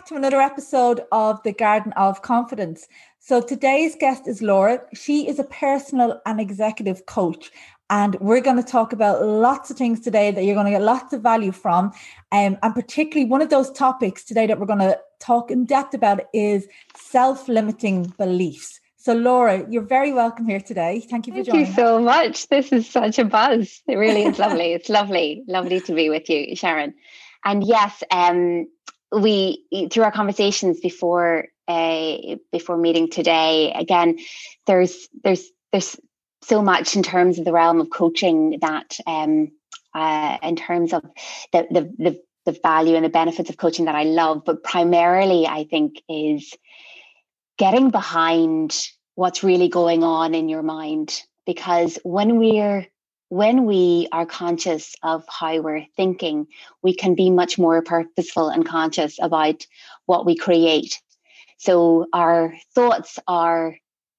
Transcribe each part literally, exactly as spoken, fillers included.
back to another episode of the Garden of Confidence. So today's guest is Laura. She is a personal and executive coach, and we're going to talk about lots of things today that you're going to get lots of value from. Um, and particularly one of those topics today that we're going to talk in depth about is self-limiting beliefs. So Laura, you're very welcome here today. Thank you for Thank joining you so much. This is such a buzz. It really is lovely. It's lovely, lovely to be with you, Sharon. And yes, um, we through our conversations before uh, before meeting today, again, there's there's there's so much in terms of the realm of coaching that um, uh, in terms of the, the the the value and the benefits of coaching that I love, but primarily I think is getting behind what's really going on in your mind. Because when we're when we are conscious of how we're thinking, we can be much more purposeful and conscious about what we create. So our thoughts are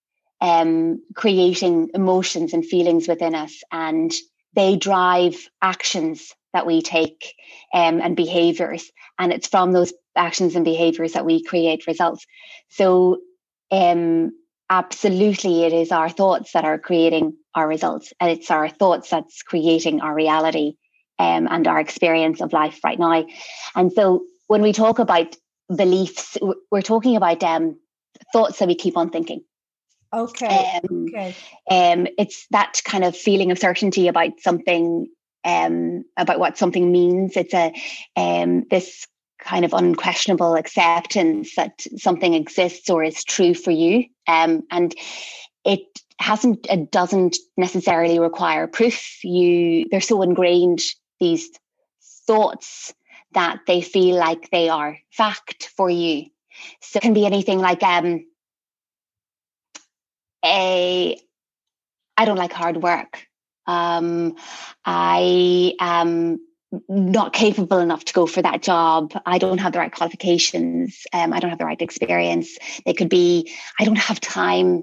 um, creating emotions and feelings within us, and they drive actions that we take um, and behaviors. And it's from those actions and behaviors that we create results. So um, absolutely, it is our thoughts that are creating our results, and it's our thoughts that's creating our reality um, and our experience of life right now. And so when we talk about beliefs, we're talking about um, thoughts that we keep on thinking. Okay. Um, okay. Um, it's that kind of feeling of certainty about something, um, about what something means. It's a um, this kind of unquestionable acceptance that something exists or is true for you. Um, and it hasn't, it doesn't necessarily require proof. You, they're so ingrained, these thoughts, that they feel like they are fact for you. So it can be anything like, um, a, I don't like hard work. Um, I am not capable enough to go for that job. I don't have the right qualifications. Um, I don't have the right experience. It could be, I don't have time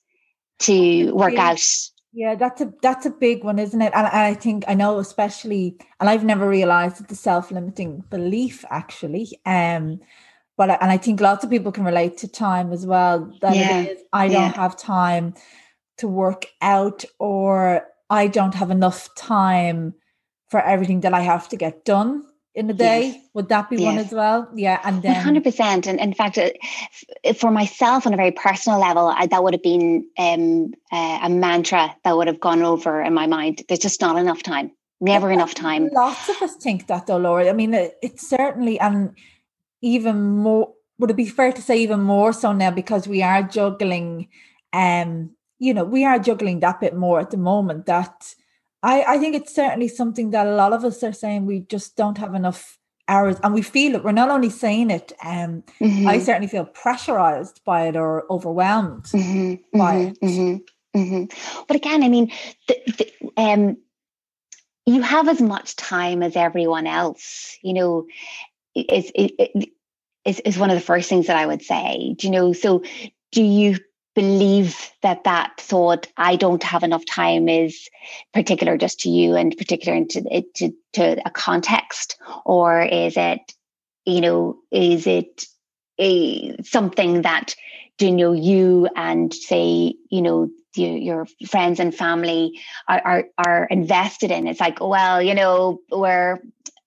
to work Yeah. out. Yeah, that's a that's a big one, isn't it? And, and I think I know, especially, and I've never realized that the self-limiting belief actually. Um, but and I think lots of people can relate to time as well. That Yeah. it is, I Yeah. don't have time to work out, or I don't have enough time for everything that I have to get done in a day. Yes. Would that be one Yes. as well? Yeah, and then one hundred percent. And in fact, uh, f- for myself on a very personal level, I, that would have been um, uh, a mantra that would have gone over in my mind. There's just not enough time. Never enough time. Lots of us think that though, Laura. I mean, it, it's certainly, and even more, would it be fair to say even more so now, because we are juggling, um, you know, we are juggling that bit more at the moment, that I, I think it's certainly something that a lot of us are saying we just don't have enough hours, and we feel it. We're not only saying it, um, Mm-hmm. I certainly feel pressurized by it or overwhelmed Mm-hmm. by Mm-hmm. it. Mm-hmm. Mm-hmm. But again, I mean, the, the, um, you have as much time as everyone else, you know, is, is, is, is one of the first things that I would say. Do you know, so do you believe that that thought, I don't have enough time, is particular just to you and particular into to, to a context? Or is it, you know, is it a, something that, do you know, you and say, you know, you, your friends and family are, are, are invested in? It's like, well, you know, we're,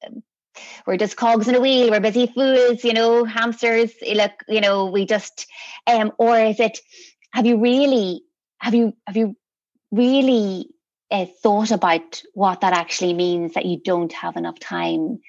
we're just cogs in a wheel, we're busy fools, you know, hamsters, look, you know, we just, um, or is it, have you really, have you, have you really uh, thought about what that actually means, that you don't have enough time?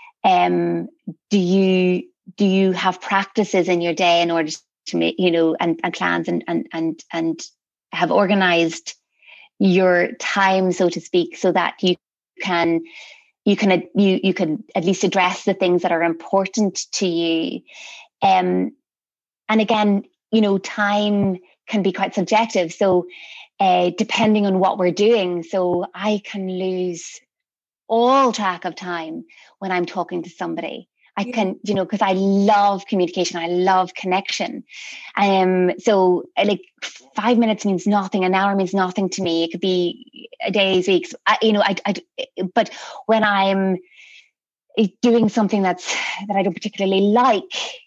Um, do you, do you have practices in your day in order to make, you know, and, and plans and, and, and, and have organized your time, so to speak, so that you can, you can, you, you can at least address the things that are important to you. Um, and again, you know, time can be quite subjective. So uh, depending on what we're doing, so I can lose all track of time when I'm talking to somebody. I Yeah. can, you know, because I love communication, I love connection. Um, so like five minutes means nothing, an hour means nothing to me. It could be days, weeks, I, you know, I, I, but when I'm doing something that's, that I don't particularly like,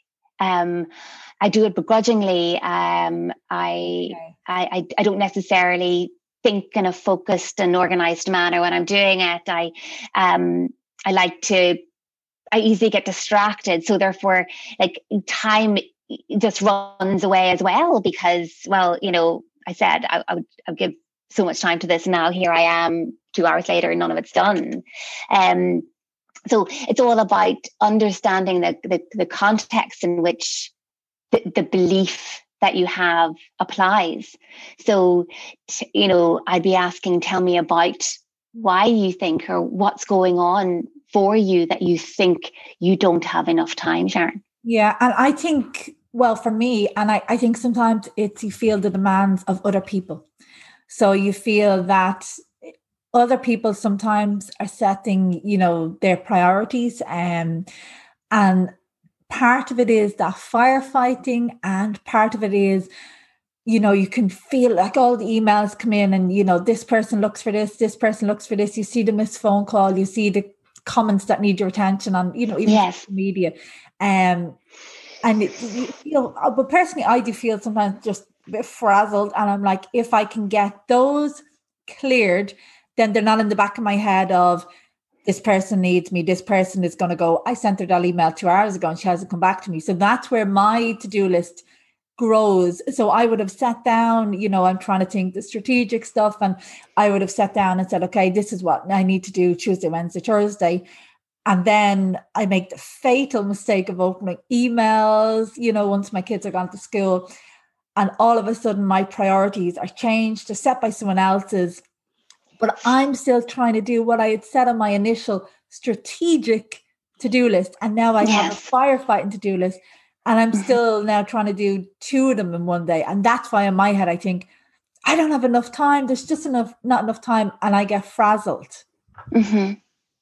Um, I do it begrudgingly. Um, I, okay. I, I, I don't necessarily think in a focused and organized manner when I'm doing it. I, um, I like to, I easily get distracted. So therefore, like time just runs away as well because, well, you know, I said I, I would I would give so much time to this. And now here I am two hours later and none of it's done. Um, so it's all about understanding the, the, the context in which the, the belief that you have applies. So, you know, I'd be asking, tell me about why you think or what's going on for you that you think you don't have enough time, Sharon. Yeah. And I think, well, for me, and I, I think sometimes it's you feel the demands of other people. So you feel that other people sometimes are setting, you know, their priorities. Um, and part of it is that firefighting, and part of it is, you know, you can feel like all the emails come in and, you know, this person looks for this, this person looks for this. You see the missed phone call, you see the comments that need your attention on, you know, even yes. social media. Um, and it, you feel, but personally, I do feel sometimes just a bit frazzled. And I'm like, if I can get those cleared, then they're not in the back of my head of this person needs me, this person is going to go, I sent her that email two hours ago and she hasn't come back to me. So that's where my to-do list grows. So I would have sat down, you know, I'm trying to think the strategic stuff, and I would have sat down and said, okay, this is what I need to do Tuesday, Wednesday, Thursday. And then I make the fatal mistake of opening emails, you know, once my kids are gone to school, and all of a sudden my priorities are changed, they're set by someone else's. But I'm still trying to do what I had set on my initial strategic to-do list. And now I yes. have a firefighting to-do list. And I'm still now trying to do two of them in one day. And that's why in my head, I think, I don't have enough time. There's just enough, not enough time. And I get frazzled. Mm-hmm.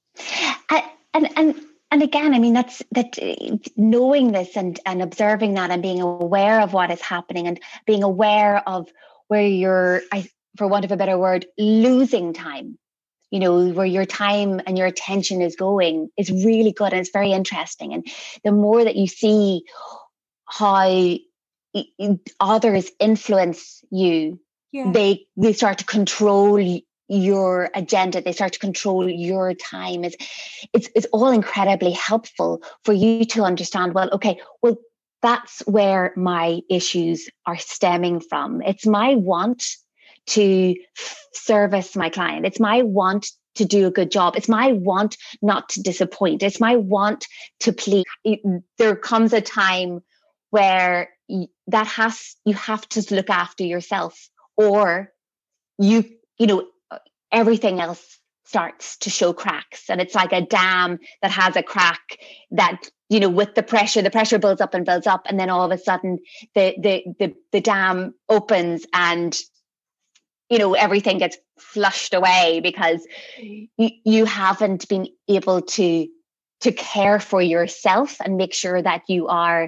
I, and, and, and again, I mean, that's that knowing this and, and observing that and being aware of what is happening and being aware of where you're, I, for want of a better word, losing time, you know, where your time and your attention is going is really good. And it's very interesting. And the more that you see how others influence you, yeah. they, they start to control your agenda. They start to control your time. It's, it's, it's all incredibly helpful for you to understand, well, okay, well, that's where my issues are stemming from. It's my want to service my client. It's my want to do a good job. It's my want not to disappoint. It's my want to please. There comes a time where that has, you have to look after yourself, or you, you know, everything else starts to show cracks. And it's like a dam that has a crack that, you know, with the pressure, the pressure builds up and builds up. And then all of a sudden the, the, the, the dam opens and, you know, everything gets flushed away because you, you haven't been able to, to care for yourself and make sure that you are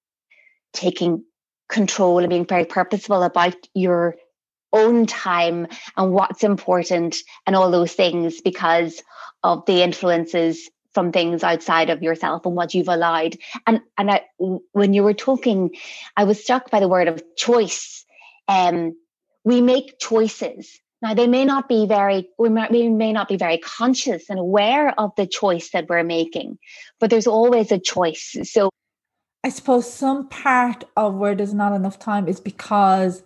taking control and being very purposeful about your own time and what's important and all those things because of the influences from things outside of yourself and what you've allowed. And and I, when you were talking, I was struck by the word of choice. Um, we make choices. Now they may not be very, we may, we may not be very conscious and aware of the choice that we're making, but there's always a choice. So I suppose some part of where there's not enough time is because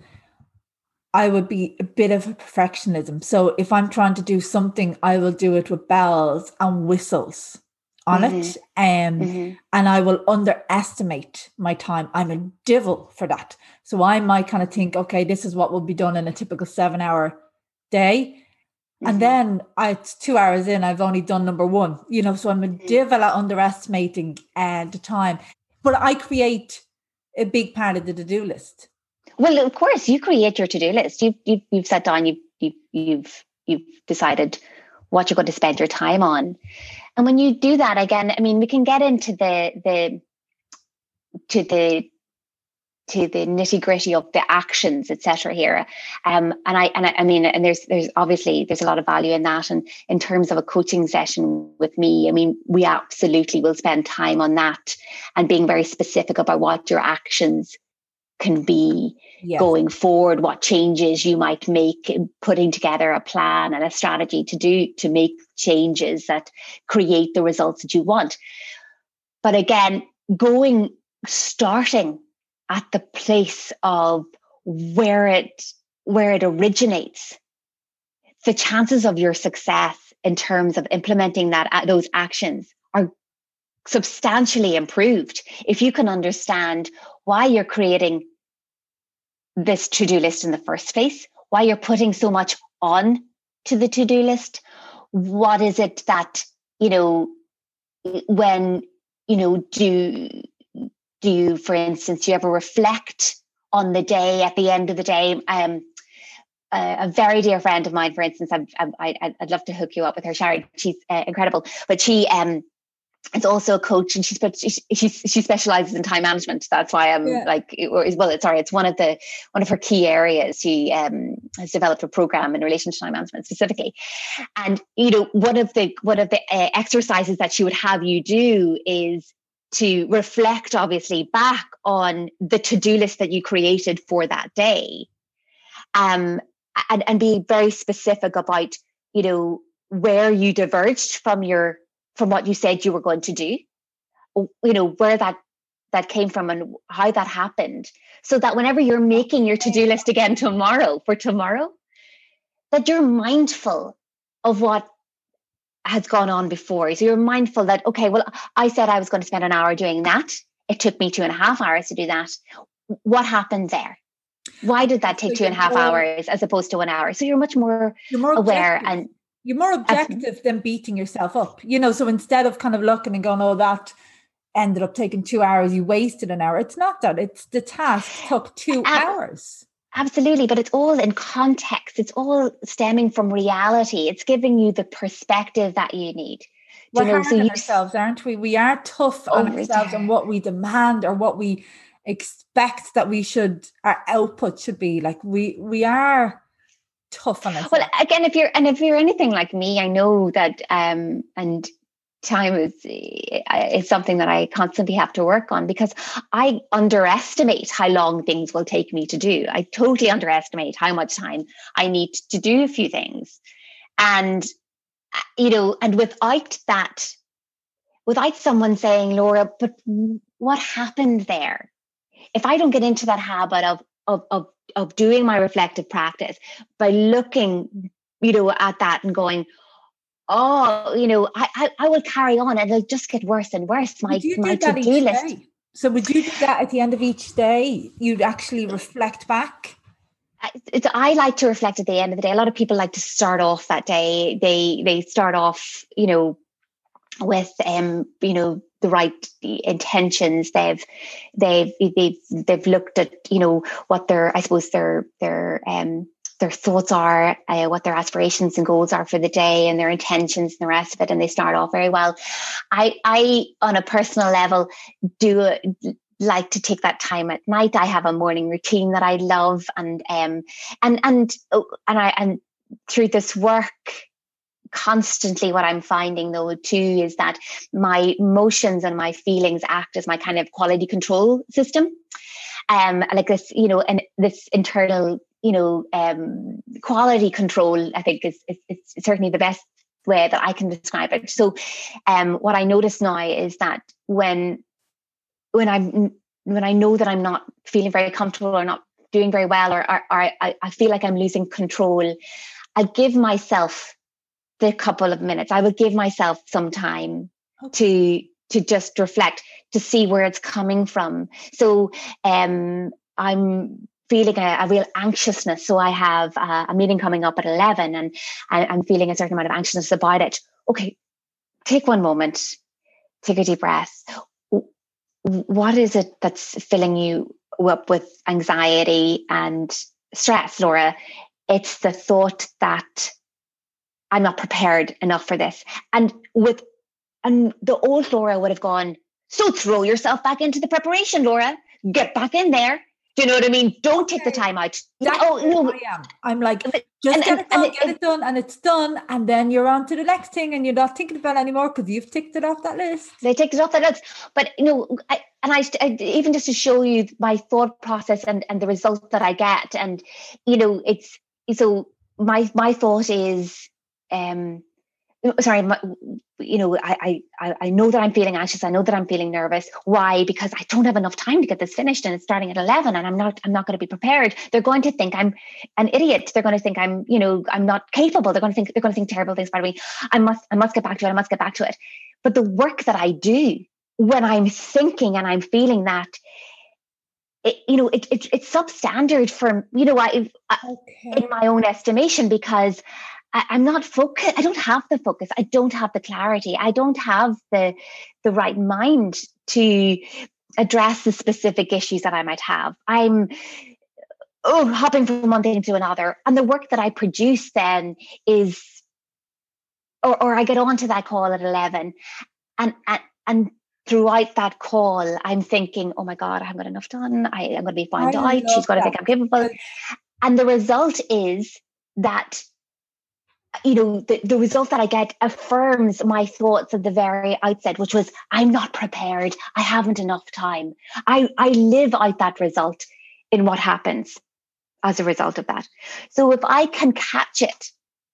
I would be a bit of a perfectionism. So if I'm trying to do something, I will do it with bells and whistles on mm-hmm. it. Um, mm-hmm. And I will underestimate my time. I'm a devil for that. So I might kind of think, okay, this is what will be done in a typical seven hour day. Mm-hmm. And then I, it's two hours in, I've only done number one, you know, so I'm a mm-hmm. devil at underestimating uh, the time. But I create a big part of the to-do list. Well, of course, you create your to-do list. You've you've, you've sat down. You've, you've you've you've decided what you're going to spend your time on, and when you do that, again, I mean, we can get into the the to the to the nitty gritty of the actions, et cetera here. Um, and I, and I, I mean, and there's, there's obviously, there's a lot of value in that. And in terms of a coaching session with me, I mean, we absolutely will spend time on that and being very specific about what your actions can be yes. going forward, what changes you might make, putting together a plan and a strategy to do, to make changes that create the results that you want. But again, going, starting at the place of where it, where it originates, the chances of your success in terms of implementing that, those actions are substantially improved if you can understand why you're creating this to-do list in the first place, why you're putting so much on to the to-do list. What is it that, you know, when, you know, do, do you, for instance, do you ever reflect on the day at the end of the day? Um, a, a very dear friend of mine, for instance, I've, I've, I'd love to hook you up with her, Sharon. She's uh, incredible, but she, um, is also a coach, and she's she she specializes in time management. That's why I'm yeah. like, well, it's sorry, it's one of the one of her key areas. She um, has developed a program in relation to time management specifically. And you know, one of the one of the uh, exercises that she would have you do is to reflect, obviously, back on the to-do list that you created for that day, um, and and be very specific about, you know, where you diverged from your from what you said you were going to do, you know, where that that came from and how that happened, so that whenever you're making your to-do list again tomorrow for tomorrow, that you're mindful of what has gone on before. So you're mindful that, okay, well, I said I was going to spend an hour doing that. It took me two and a half hours to do that. What happened there? Why did that take so two and a half more, hours as opposed to one hour? So you're much more, you're more aware objective. and You're more objective As, than beating yourself up, you know, so instead of kind of looking and going, oh, that ended up taking two hours, you wasted an hour. It's not that. It's the task took two ab- hours. Absolutely. But it's all in context. It's all stemming from reality. It's giving you the perspective that you need. We're you know, hard so on you, ourselves, aren't we? We are tough on oh, ourselves and what we demand or what we expect that we should, our output should be. Like we, we are tough on ourselves. Well, again, if you're and if you're anything like me, I know that um and time is is something that I constantly have to work on, because I underestimate how long things will take me to do. I totally underestimate how much time I need to do a few things. And you know, and without that, without someone saying, Laura, but what happened there? If I don't get into that habit of of of of doing my reflective practice by looking, you know, at that and going, oh, you know, I I, I will carry on and it'll just get worse and worse. My my to-do list. Day? So would you do that at the end of each day? You'd actually reflect back? It's, I like to reflect at the end of the day. A lot of people like to start off that day. They they start off, you know, with um, you know, the right intentions. They've they've they've they've looked at, you know, what their, I suppose their their um their thoughts are, uh, what their aspirations and goals are for the day, and their intentions and the rest of it, and they start off very well. I I on a personal level do a, like to take that time at night. I have a morning routine that I love, and um and and and I and through this work, constantly what I'm finding though too is that my emotions and my feelings act as my kind of quality control system, um like this, you know, and this internal, you know, um quality control, I think is, is, is certainly the best way that I can describe it. So um what I notice now is that when when I'm when I know that I'm not feeling very comfortable or not doing very well, or, or, or I, I feel like I'm losing control, I give myself the couple of minutes. I would give myself some time okay. to to just reflect, to see where it's coming from. So um, I'm feeling a, a real anxiousness. So I have a, a meeting coming up at eleven, and I, I'm feeling a certain amount of anxiousness about it. Okay, take one moment, take a deep breath. What is it that's filling you up with anxiety and stress, Laura? It's the thought that I'm not prepared enough for this. And with and the old Laura would have gone, so throw yourself back into the preparation, Laura. Get back in there. Do you know what I mean? Don't take the time out. That's oh no, I am. I'm like, just and, get and, it done, and get it, it done, and it's done, and then you're on to the next thing, and you're not thinking about it anymore because you've ticked it off that list. They ticked it off that list, but you know, I, and I, I even just to show you my thought process and and the result that I get, and you know, it's so my my thought is, um, sorry, my, you know, I, I, I know that I'm feeling anxious. I know that I'm feeling nervous. Why? Because I don't have enough time to get this finished, and it's starting at eleven, and I'm not, I'm not going to be prepared. They're going to think I'm an idiot. They're going to think I'm, you know, I'm not capable. They're going to think, they're going to think terrible things about me. I must, I must get back to it. I must get back to it. But the work that I do when I'm thinking and I'm feeling that, it, you know, it, it it's substandard for, you know, I, okay. in my own estimation, because I, I'm not focused. I don't have the focus. I don't have the clarity. I don't have the the right mind to address the specific issues that I might have. I'm oh hopping from one thing to another. And the work that I produce then is, or, or I get onto that call at eleven, and and and throughout that call, I'm thinking, oh my God, I haven't got enough done. I, I'm going to be found out. She's going to think I'm capable. And the result is that, you know, the, the result that I get affirms my thoughts at the very outset, which was, I'm not prepared. I haven't enough time. I, I live out that result in what happens as a result of that. So if I can catch it,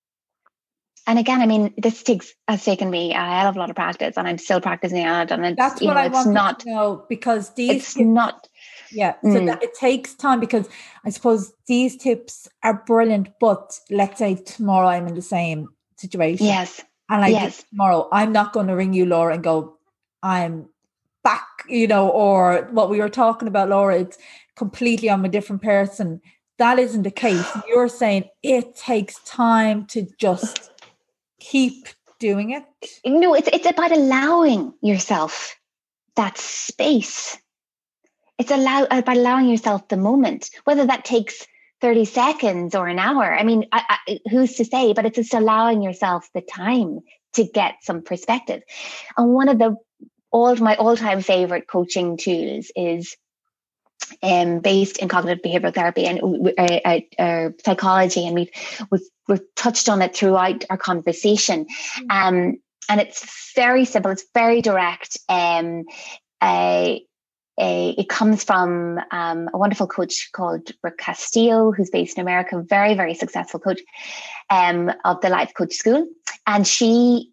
and again, I mean, this takes has taken me a hell of a lot of practice, and I'm still practicing on it. And it's, that's you what know, I it's want not, to know, because these it's tips, not. Yeah, so mm. that it takes time, because I suppose these tips are brilliant. But let's say tomorrow I'm in the same situation. Yes. And I yes. think tomorrow I'm not going to ring you, Laura, and go, I'm back, you know, or what we were talking about, Laura, it's completely I'm a different person. That isn't the case. You're saying it takes time to just keep doing it. No, it's it's about allowing yourself that space. It's allow about allowing yourself the moment, whether that takes thirty seconds or an hour. I mean, I, I, who's to say? But it's just allowing yourself the time to get some perspective. And one of the all my all-time favorite coaching tools is um, based in cognitive behavioral therapy and uh, uh, uh, psychology, and we've, we've we've touched on it throughout our conversation. Um, and it's very simple. It's very direct. Um, uh, uh, it comes from um, a wonderful coach called Brooke Castillo, who's based in America, very, very successful coach um, of the Life Coach School. And she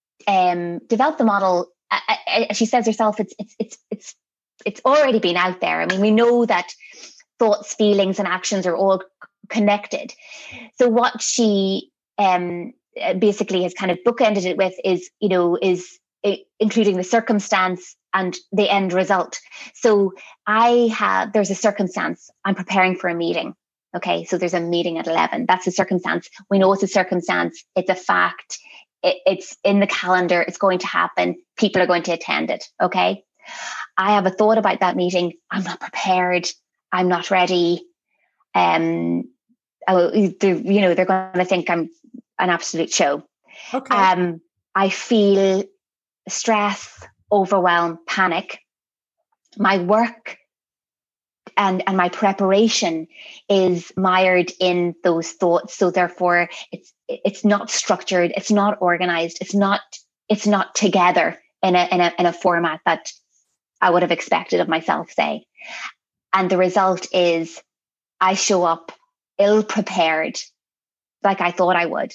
um, developed the model. Uh, uh, she says herself, it's it's it's it's it's already been out there. I mean, we know that thoughts, feelings, and actions are all connected. So what she um, basically has kind of bookended it with is, you know, is it, including the circumstance and the end result. So I have, there's a circumstance. I'm preparing for a meeting. Okay, so there's a meeting at eleven. That's a circumstance. We know it's a circumstance. It's a fact. It, it's in the calendar. It's going to happen. People are going to attend it. Okay. I have a thought about that meeting. I'm not prepared. I'm not ready. Um, I, you know, they're going to think I'm an absolute show. Okay. Um, I feel stress, overwhelm, panic. My work and and my preparation is mired in those thoughts. So therefore, it's it's not structured. It's not organized. It's not it's not together in a in a in a format that I would have expected of myself, say. And the result is I show up ill-prepared, like I thought I would,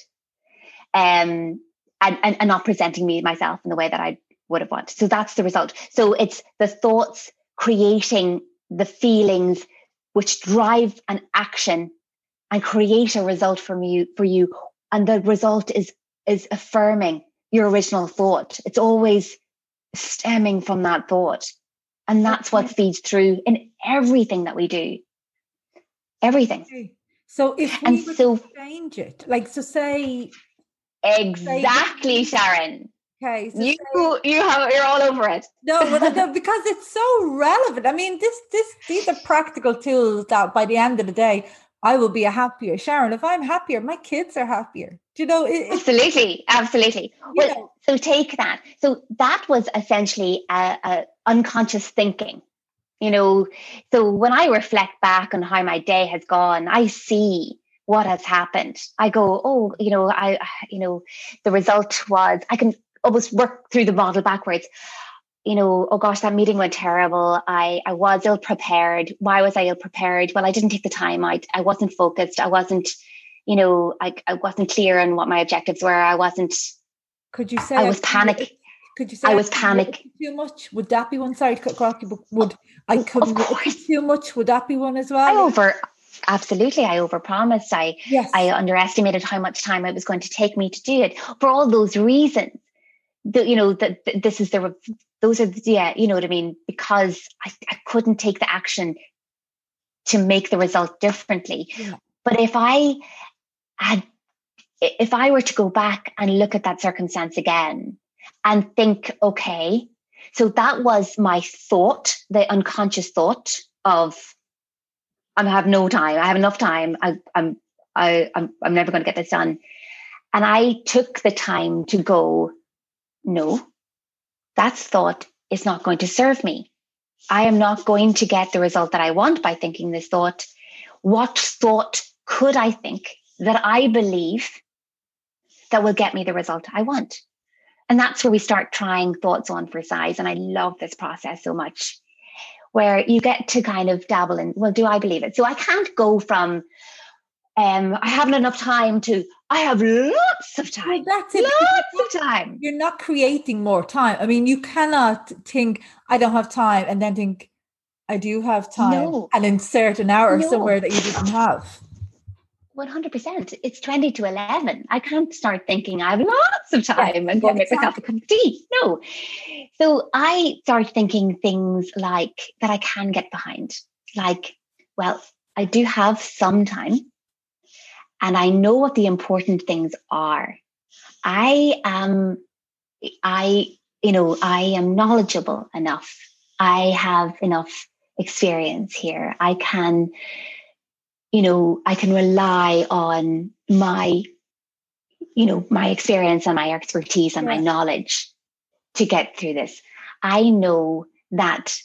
um, and, and, and not presenting me myself in the way that I would have wanted. So that's the result. So it's the thoughts creating the feelings which drive an action and create a result from you, for you. And the result is, is affirming your original thought. It's always stemming from that thought. And that's okay. What feeds through in everything that we do. Everything. Okay. So if we and so, change it, like, so say... Exactly, say, Sharon. Okay. So you, say, you have, you're all over it. No, but no, because it's so relevant. I mean, this, this, these are practical tools that by the end of the day, I will be a happier Sharon. If I'm happier, my kids are happier. Do you know? It, absolutely, absolutely. Well, know. So take that. So that was essentially a, a unconscious thinking. You know, so when I reflect back on how my day has gone, I see what has happened. I go, oh, you know, I, you know, the result was, I can almost work through the model backwards. You know, oh gosh, that meeting went terrible. I, I was ill prepared. Why was I ill prepared? Well, I didn't take the time. I, I wasn't focused. I wasn't, you know, I, I wasn't clear on what my objectives were. I wasn't, could you say, I was panic. Could you say I was panic too much? Would that be one? Sorry to cut across you, but would I commit too much? Would that be one as well? I over, absolutely. I overpromised. I, yes. I underestimated how much time it was going to take me to do it for all those reasons. The, you know, that this is the, those are, the, yeah, you know what I mean? Because I, I couldn't take the action to make the result differently. Yeah. But if I had, if I were to go back and look at that circumstance again and think, okay, so that was my thought, the unconscious thought of, I have no time. I have enough time. I, I'm, I, I'm, I'm never going to get this done. And I took the time to go, no, that thought is not going to serve me. I am not going to get the result that I want by thinking this thought. What thought could I think that I believe that will get me the result I want? And that's where we start trying thoughts on for size. And I love this process so much, where you get to kind of dabble in, well, do I believe it? So I can't go from, um, I haven't enough time to, I have lots of time. Well, that's it. Lots of time. You're not creating more time. I mean, you cannot think, I don't have time, and then think, I do have time, no. and insert an hour no. somewhere that you didn't have. one hundred percent. It's twenty to eleven. I can't start thinking I have lots of time yeah, and go yeah, make exactly. myself a cup of tea. No. So I start thinking things like that I can get behind. Like, well, I do have some time and I know what the important things are. I am, I, you know, I am knowledgeable enough. I have enough experience here. I can, you know, I can rely on my, you know, my experience and my expertise and yeah. my knowledge to get through this. I know that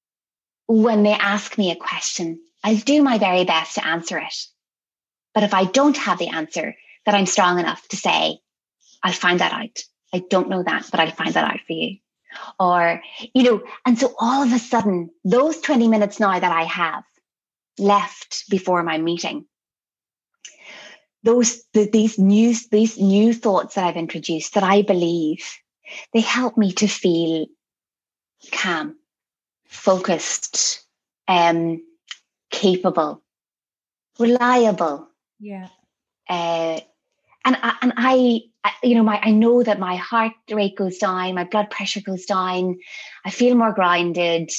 when they ask me a question, I'll do my very best to answer it. But if I don't have the answer, that I'm strong enough to say, I'll find that out. I don't know that, but I'll find that out for you. Or, you know, and so all of a sudden, those twenty minutes now that I have left before my meeting, those the, these new these new thoughts that I've introduced that I believe, they help me to feel calm, focused, um, capable, reliable. Yeah. Uh, and I, and I, you know, my I know that my heart rate goes down, my blood pressure goes down, I feel more grounded.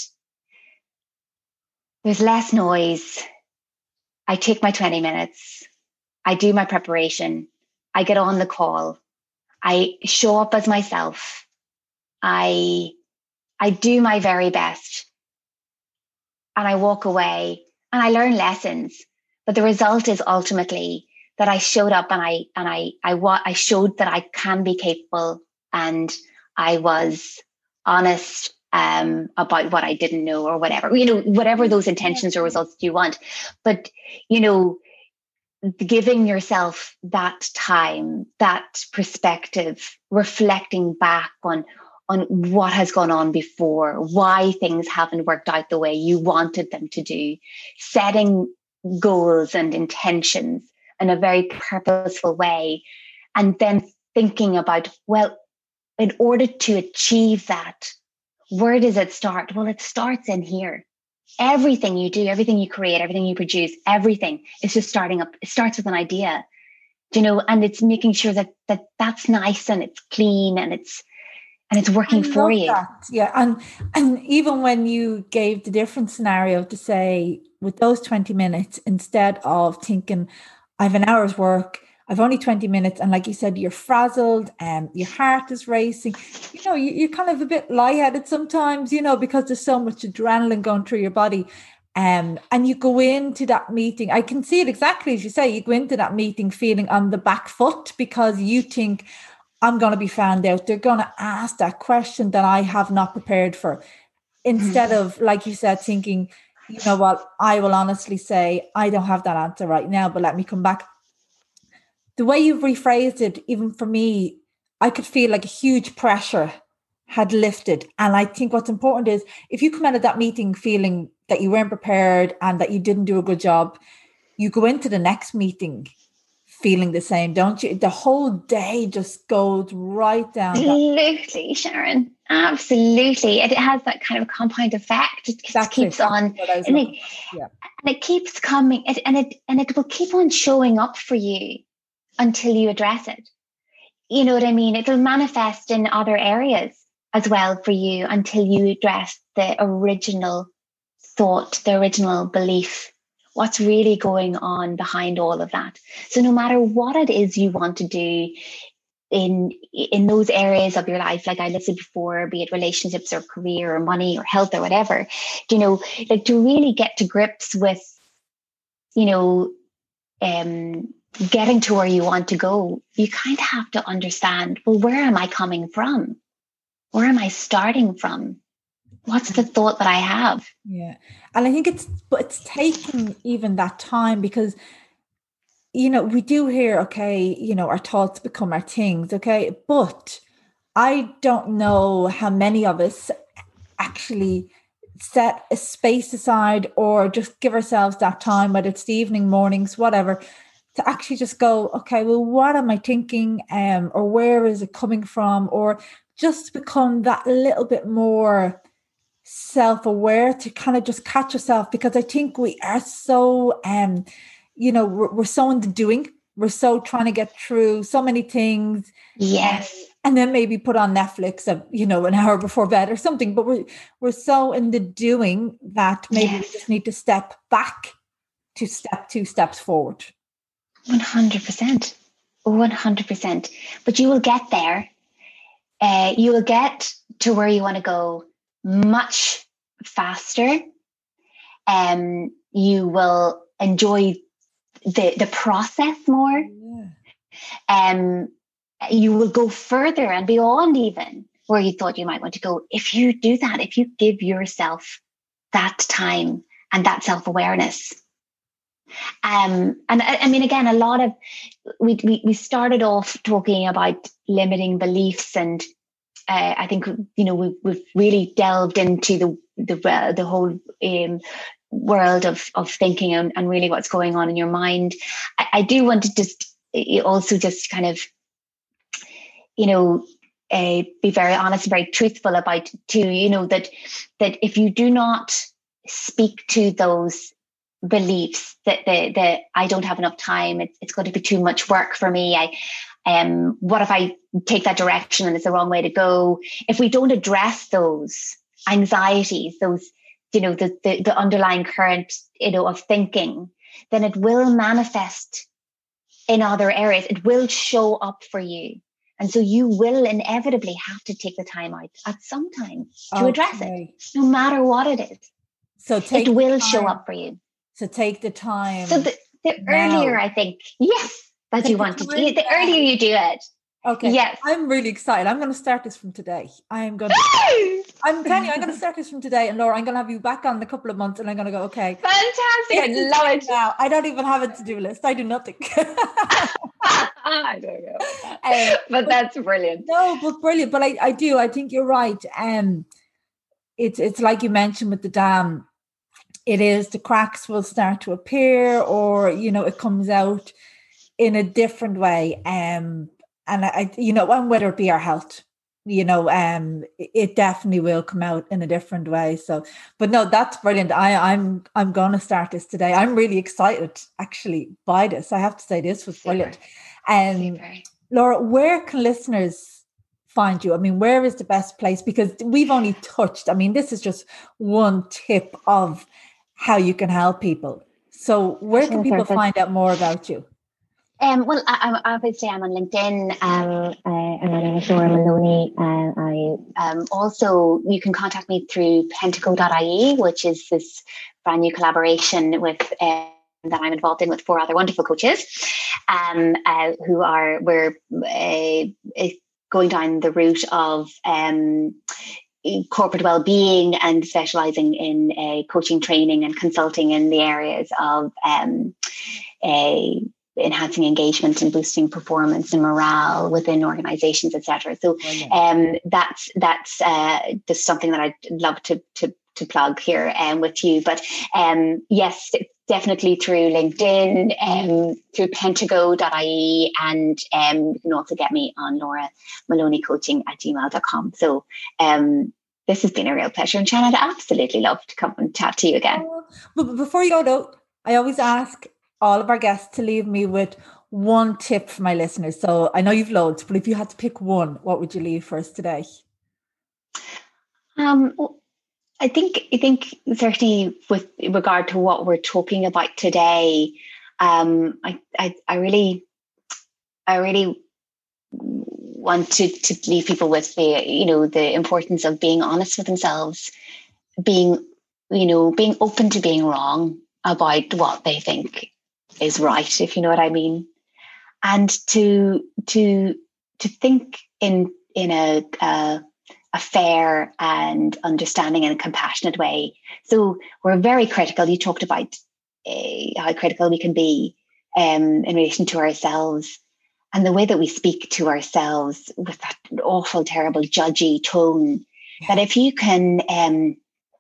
There's less noise. I take my twenty minutes. I do my preparation. I get on the call. I show up as myself. I, I do my very best. And I walk away and I learn lessons. But the result is ultimately that I showed up and I, and I, I, wa- I showed that I can be capable, and I was honest um, about what I didn't know or whatever, you know, whatever those intentions or results you want. But, you know, giving yourself that time, that perspective, reflecting back on, on what has gone on before, why things haven't worked out the way you wanted them to do, setting goals and intentions in a very purposeful way, and then thinking about, well, in order to achieve that, where does it start? Well, it starts in here. Everything you do, everything you create, everything you produce, everything is just starting up. It starts with an idea, you know, and it's making sure that, that that's nice and it's clean and it's, and it's working for you. That. Yeah. And, and even when you gave the different scenario to say with those twenty minutes, instead of thinking I have an hour's work, I've only twenty minutes. And like you said, you're frazzled and your heart is racing. You know, you, you're kind of a bit lightheaded sometimes, you know, because there's so much adrenaline going through your body. Um, and you go into that meeting. I can see it exactly as you say. You go into that meeting feeling on the back foot because you think, I'm going to be found out. They're going to ask that question that I have not prepared for. instead of, like you said, thinking, you know what, I will honestly say, I don't have that answer right now, but let me come back. The way you've rephrased it, even for me, I could feel like a huge pressure had lifted. And I think what's important is if you come out of that meeting feeling that you weren't prepared and that you didn't do a good job, you go into the next meeting feeling the same, don't you? The whole day just goes right down. Absolutely, that. Sharon. Absolutely. It has that kind of compound effect. It just keeps it. on. And it, yeah. and it keeps coming. It, and it and it will keep on showing up for you until you address it. You know what I mean? It'll manifest in other areas as well for you until you address the original thought, the original belief. What's really going on behind all of that? So no matter what it is you want to do in in those areas of your life, like I listed before, be it relationships or career or money or health or whatever, you know, like to really get to grips with, you know, um, getting to where you want to go, you kind of have to understand, well, where am I coming from? Where am I starting from? What's the thought that I have? Yeah. And I think it's, but it's taking even that time because, you know, we do hear, okay, you know, our thoughts become our things. Okay. But I don't know how many of us actually set a space aside or just give ourselves that time, whether it's the evening, mornings, whatever, to actually just go, okay, well, what am I thinking? Um, or where is it coming from? Or just become that little bit more self-aware to kind of just catch yourself, because I think we are so, um, you know, we're, we're so in the doing. We're so trying to get through so many things. Yes. And then maybe put on Netflix, uh, you know, an hour before bed or something. But we're, we're so in the doing that maybe yes. we just need to step back to step two steps forward. one hundred percent. one hundred percent. But you will get there. Uh, you will get to where you want to go much faster. Um, you will enjoy the, the process more. Yeah. Um, you will go further and beyond even where you thought you might want to go. If you do that, if you give yourself that time and that self-awareness. Um, and I, I mean, again, a lot of, we, we, we started off talking about limiting beliefs, and uh, I think, you know, we, we've really delved into the, the, uh, the whole um, world of, of thinking and, and really what's going on in your mind. I, I do want to just also just kind of, you know, uh, be very honest and very truthful about too, you know, that, that if you do not speak to those beliefs that the, the I don't have enough time, it's, it's going to be too much work for me, I um what if I take that direction and it's the wrong way to go? If we don't address those anxieties, those, you know, the the, the underlying current, you know, of thinking, then it will manifest in other areas. It will show up for you, and so you will inevitably have to take the time out at some time to okay. address it, no matter what it is. So take it will show up for you. So take the time. So the, the earlier, I think, yes, that take you want to do it, the earlier you do it. Okay. Yes. I'm really excited. I'm going to start this from today. I am going to, I'm telling you, I'm going to start this from today. And Laura, I'm going to have you back on in a couple of months and I'm going to go, okay. Fantastic. I love it. Now, I don't even have a to-do list. I do nothing. I don't know. Um, but that's brilliant. No, but brilliant. But I, I do. I think you're right. Um, it's, it's like you mentioned with the dam. It is, the cracks will start to appear, or, you know, it comes out in a different way. Um, and I, you know, and whether it be our health, you know, um, it definitely will come out in a different way. So, but no, that's brilliant. I, I'm, I'm going to start this today. I'm really excited actually by this. I have to say this was brilliant. And um, Laura, where can listeners find you? I mean, where is the best place? Because we've only touched, I mean, this is just one tip of how you can help people. So where can people find out more about you? Um, well, I, I obviously I'm on LinkedIn. Um, uh, and my name is Laura Maloney. Uh, I um, also, you can contact me through pentaco dot I E, which is this brand new collaboration with uh, that I'm involved in with four other wonderful coaches, um, uh, who are we're uh, going down the route of um, corporate well-being and specializing in uh, coaching, training, and consulting in the areas of um, a enhancing engagement and boosting performance and morale within organizations, et cetera. So um, that's that's uh, just something that I'd love to to to plug here um, with you. But um, yes, definitely through LinkedIn, um, through pentago dot I E, and um, you can also get me on Laura Maloney Coaching at gmail dot com. So um, this has been a real pleasure. And Shannon, I'd absolutely love to come and chat to you again. But before you go though, I always ask all of our guests to leave me with one tip for my listeners. So I know you've loads, but if you had to pick one, what would you leave for us today? Um, I think I think certainly with regard to what we're talking about today, um, I, I I really I really want to to leave people with the you know the importance of being honest with themselves, being you know being open to being wrong about what they think is right, if you know what I mean, and to to to think in in a, a a fair and understanding and compassionate way. So we're very critical. You talked about uh, how critical we can be um, in relation to ourselves, and the way that we speak to ourselves with that awful, terrible, judgy tone. Yeah. That if you can, um,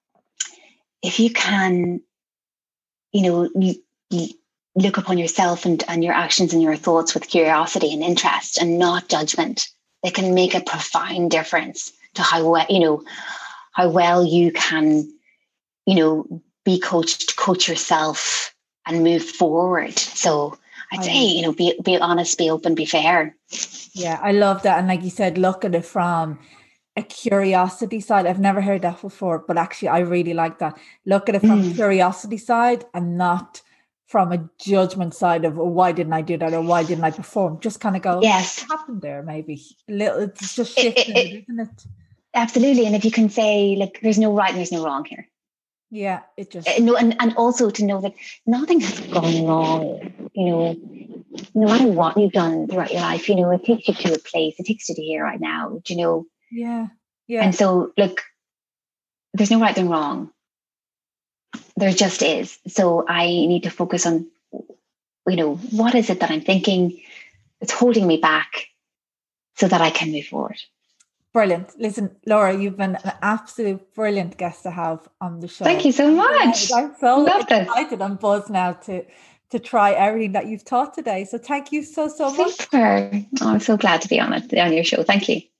if you can, you know, you, you look upon yourself and, and your actions and your thoughts with curiosity and interest and not judgment, they can make a profound difference to how well, you know, how well you can, you know, be coached, coach yourself and move forward. So I'd say, you know, be be honest, be open, be fair. Yeah, I love that. And like you said, look at it from a curiosity side. I've never heard that before, but actually I really like that. Look at it from mm. curiosity side and not from a judgment side of, oh, why didn't I do that? Or why didn't I perform? Just kind of go, yes, what happened there? Maybe a little, it's just shifting, it, it, it, isn't it? Absolutely. And if you can say, like, there's no right and there's no wrong here. Yeah, it just... Uh, no, and, and also to know that nothing has gone wrong, you know, no matter what you've done throughout your life, you know, it takes you to a place, it takes you to here right now, you know. Yeah, yeah. And so, look, there's no right and wrong. There just is. So I need to focus on, you know, what is it that I'm thinking that's holding me back so that I can move forward. Brilliant. Listen, Laura, you've been an absolute brilliant guest to have on the show. Thank you so much. I'm so Loved excited. I'm buzzed now to to try everything that you've taught today. So thank you so, so much. Super. Oh, I'm so glad to be on it, on your show. Thank you.